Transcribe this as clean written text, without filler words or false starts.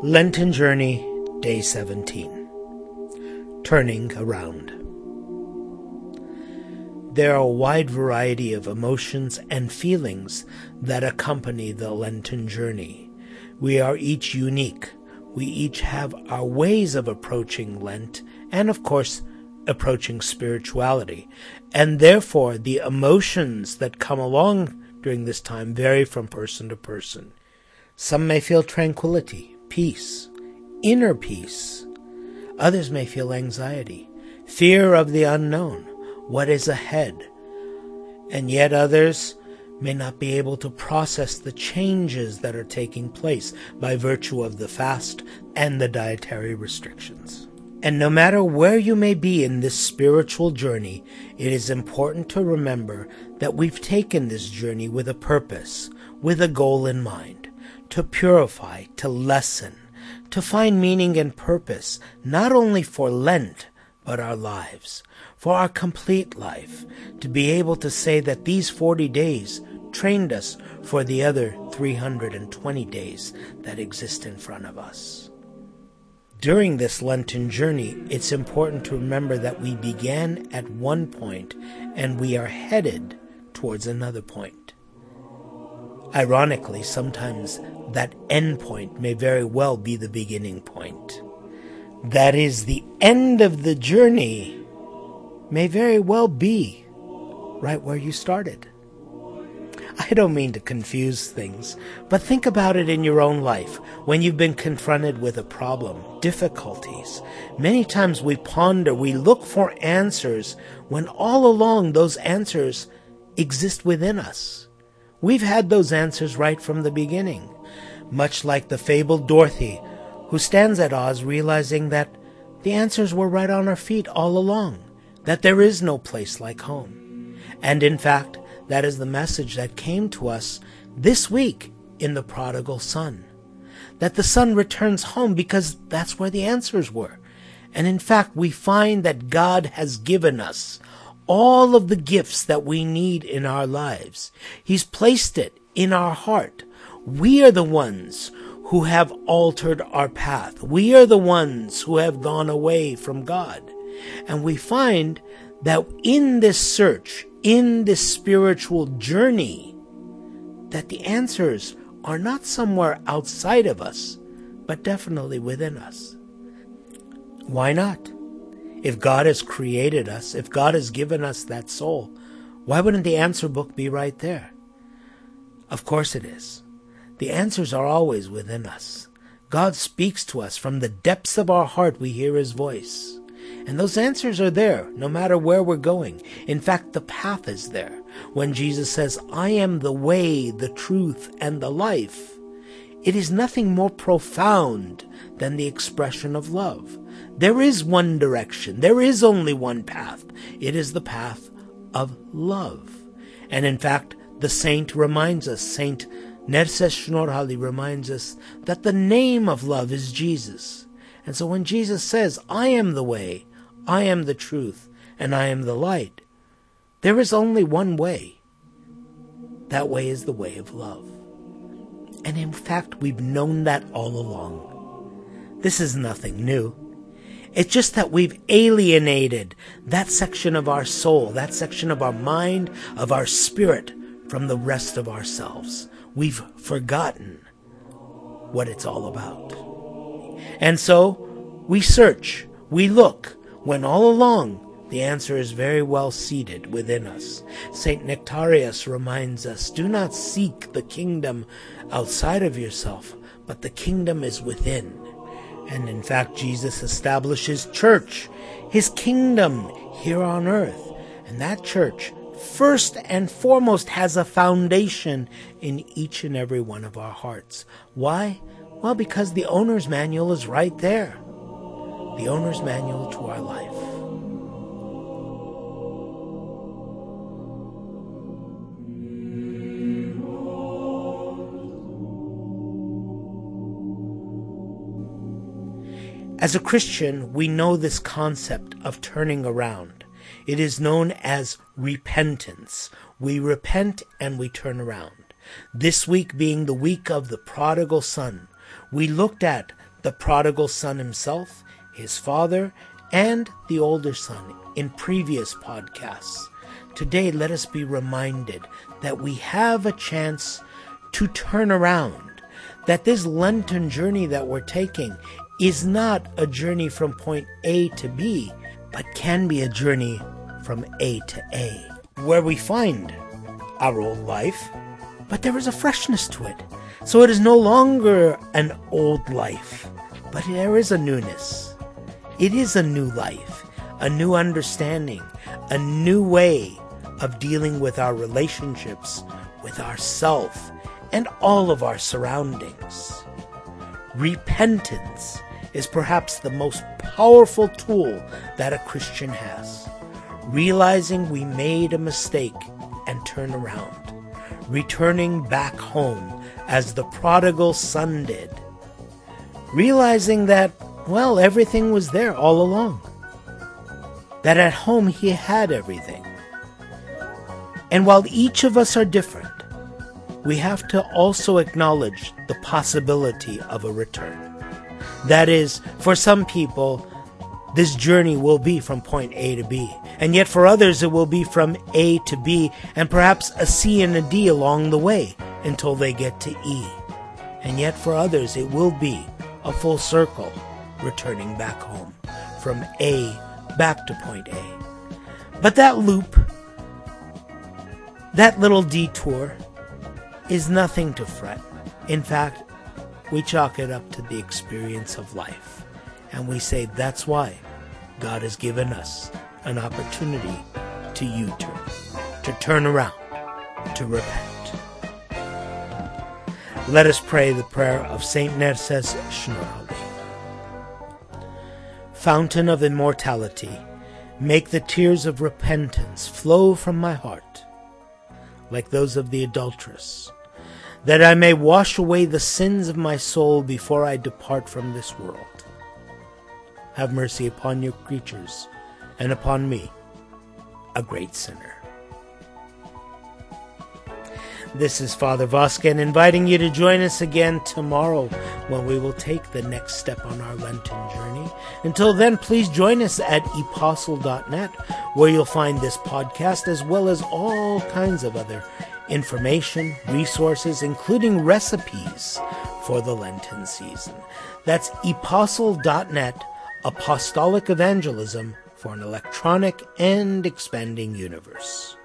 Lenten Journey, Day 17. Turning Around. There are a wide variety of emotions and feelings that accompany the Lenten journey. We are each unique. We each have our ways of approaching Lent and, of course, approaching spirituality. And therefore, the emotions that come along during this time vary from person to person. Some may feel tranquility, peace, inner peace. Others may feel anxiety, fear of the unknown, what is ahead. And yet others may not be able to process the changes that are taking place by virtue of the fast and the dietary restrictions. And no matter where you may be in this spiritual journey, it is important to remember that we've taken this journey with a purpose, with a goal in mind, to purify, to lessen, to find meaning and purpose, not only for Lent, but our lives, for our complete life, to be able to say that these 40 days trained us for the other 320 days that exist in front of us. During this Lenten journey, it's important to remember that we began at one point and we are headed towards another point. Ironically, sometimes that end point may very well be the beginning point. That is, the end of the journey may very well be right where you started. I don't mean to confuse things, but think about it in your own life. When you've been confronted with a problem, difficulties, many times we ponder, we look for answers when all along those answers exist within us. We've had those answers right from the beginning, much like the fabled Dorothy, who stands at Oz realizing that the answers were right on her feet all along, that there is no place like home. And in fact, that is the message that came to us this week in the prodigal son, that the son returns home because that's where the answers were. And in fact, we find that God has given us all of the gifts that we need in our lives. He's placed it in our heart. We are the ones who have altered our path. We are the ones who have gone away from God. And we find that in this search, in this spiritual journey, that the answers are not somewhere outside of us, but definitely within us. Why not? If God has created us, if God has given us that soul, why wouldn't the answer book be right there? Of course it is. The answers are always within us. God speaks to us from the depths of our heart. We hear His voice. And those answers are there, no matter where we're going. In fact, the path is there. When Jesus says, I am the way, the truth, and the life, it is nothing more profound than the expression of love. There is one direction. There is only one path. It is the path of love. And in fact, the saint reminds us, Saint Nerses Schnorrhalli reminds us that the name of love is Jesus. And so when Jesus says, I am the way, I am the truth, and I am the light, there is only one way. That way is the way of love. And in fact, we've known that all along. This is nothing new. It's just that we've alienated that section of our soul, that section of our mind, of our spirit, from the rest of ourselves. We've forgotten what it's all about. And so we search, we look, when all along the answer is very well seated within us. Saint Nectarius reminds us, do not seek the kingdom outside of yourself, but the kingdom is within. And in fact, Jesus establishes church, His kingdom here on earth. And that church, first and foremost, has a foundation in each and every one of our hearts. Why? Well, because the owner's manual is right there. The owner's manual to our life. As a Christian, we know this concept of turning around. It is known as repentance. We repent and we turn around. This week being the week of the prodigal son, we looked at the prodigal son himself, his father, and the older son in previous podcasts. Today, let us be reminded that we have a chance to turn around, that this Lenten journey that we're taking is not a journey from point A to B, but can be a journey from A to A, where we find our old life, but there is a freshness to it. So it is no longer an old life, but there is a newness. It is a new life, a new understanding, a new way of dealing with our relationships, with ourself, and all of our surroundings. Repentance is perhaps the most powerful tool that a Christian has. Realizing we made a mistake and turn around. Returning back home as the prodigal son did. Realizing that, well, everything was there all along. That at home he had everything. And while each of us are different, we have to also acknowledge the possibility of a return. That is, for some people, this journey will be from point A to B, and yet for others it will be from A to B, and perhaps a C and a D along the way until they get to E. And yet for others it will be a full circle, returning back home, from A back to point A. But that loop, that little detour, is nothing to fret. In fact, we chalk it up to the experience of life. And we say that's why God has given us an opportunity to U-turn, to turn around, to repent. Let us pray the prayer of Saint Nerses Schnorrali. Fountain of immortality, make the tears of repentance flow from my heart, like those of the adulteress, that I may wash away the sins of my soul before I depart from this world. Have mercy upon your creatures, and upon me, a great sinner. This is Father Vosken inviting you to join us again tomorrow when we will take the next step on our Lenten journey. Until then, please join us at epostle.net, where you'll find this podcast as well as all kinds of other information, resources, including recipes for the Lenten season. That's epostle.net, apostolic evangelism for an electronic and expanding universe.